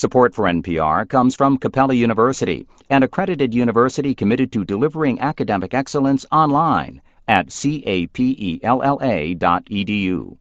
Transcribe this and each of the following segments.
Support for NPR comes from Capella University, an accredited university committed to delivering academic excellence online at capella.edu.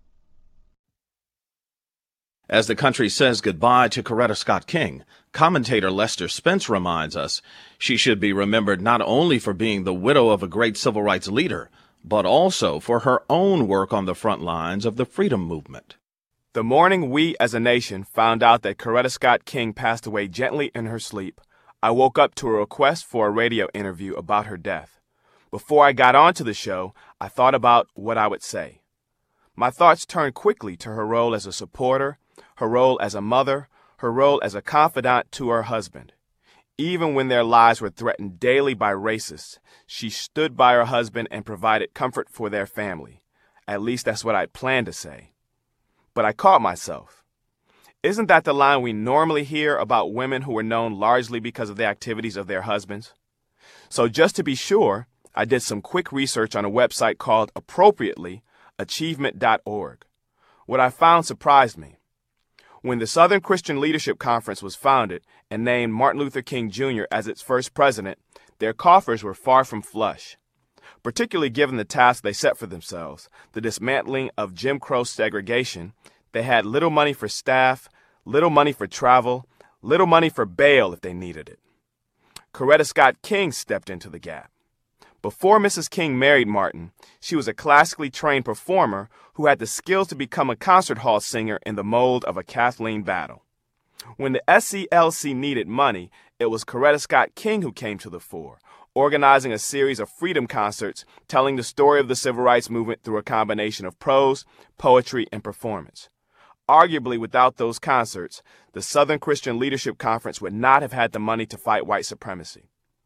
As the country says goodbye to Coretta Scott King, commentator Lester Spence reminds us she should be remembered not only for being the widow of a great civil rights leader, but also for her own work on the front lines of the freedom movement. The morning we as a nation found out that Coretta Scott King passed away gently in her sleep, I woke up to a request for a radio interview about her death. Before I got onto the show, I thought about what I would say. My thoughts turned quickly to her role as a supporter, her role as a mother, her role as a confidant to her husband. Even when their lives were threatened daily by racists, she stood by her husband and provided comfort for their family. At least that's what I'd planned to say. But I caught myself. Isn't that the line we normally hear about women who were known largely because of the activities of their husbands? So just to be sure, I did some quick research on a website called Appropriately, achievement.org. What I found surprised me. When the Southern Christian Leadership Conference was founded and named Martin Luther King Jr. as its first president, their coffers were far from flush. Particularly given the task they set for themselves, the dismantling of Jim Crow segregation, they had little money for staff, little money for travel, little money for bail if they needed it. Coretta Scott King stepped into the gap. Before Mrs. King married Martin, she was a classically trained performer who had the skills to become a concert hall singer in the mold of a Kathleen Battle. When the SCLC needed money, it was Coretta Scott King who came to the fore, organizing a series of freedom concerts telling the story of the civil rights movement through a combination of prose, poetry, and performance. Arguably, without those concerts, the Southern Christian Leadership Conference would not have had the money to fight white supremacy.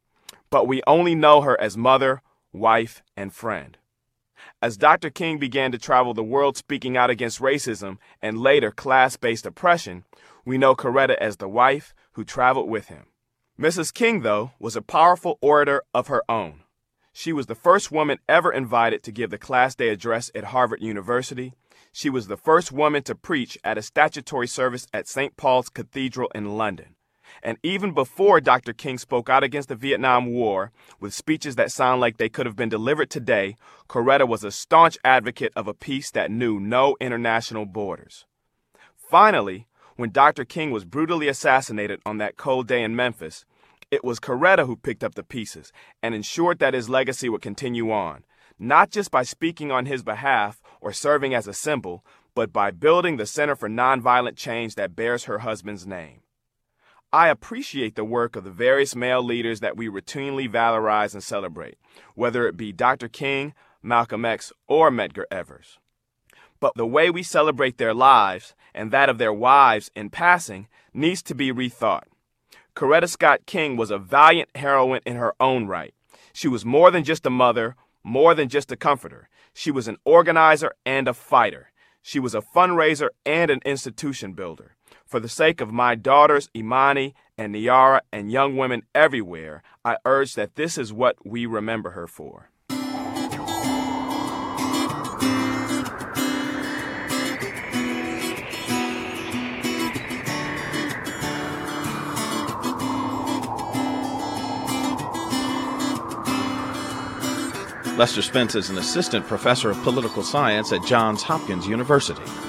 But we only know her as mother, wife, and friend. As Dr. King began to travel the world speaking out against racism and later class-based oppression, we know Coretta as the wife who traveled with him. Mrs. King, though, was a powerful orator of her own. She was the first woman ever invited to give the Class Day address at Harvard University. She was the first woman to preach at a statutory service at St. Paul's Cathedral in London. And even before Dr. King spoke out against the Vietnam War, with speeches that sound like they could have been delivered today, Coretta was a staunch advocate of a peace that knew no international borders. Finally, when Dr. King was brutally assassinated on that cold day in Memphis, it was Coretta who picked up the pieces and ensured that his legacy would continue on, not just by speaking on his behalf or serving as a symbol, but by building the Center for Nonviolent Change that bears her husband's name. I appreciate the work of the various male leaders that we routinely valorize and celebrate, whether it be Dr. King, Malcolm X, or Medgar Evers. But the way we celebrate their lives, and that of their wives in passing, needs to be rethought. Coretta Scott King was a valiant heroine in her own right. She was more than just a mother, more than just a comforter. She was an organizer and a fighter. She was a fundraiser and an institution builder. For the sake of my daughters, Imani and Niara, and young women everywhere, I urge that this is what we remember her for. Lester Spence is an assistant professor of political science at Johns Hopkins University.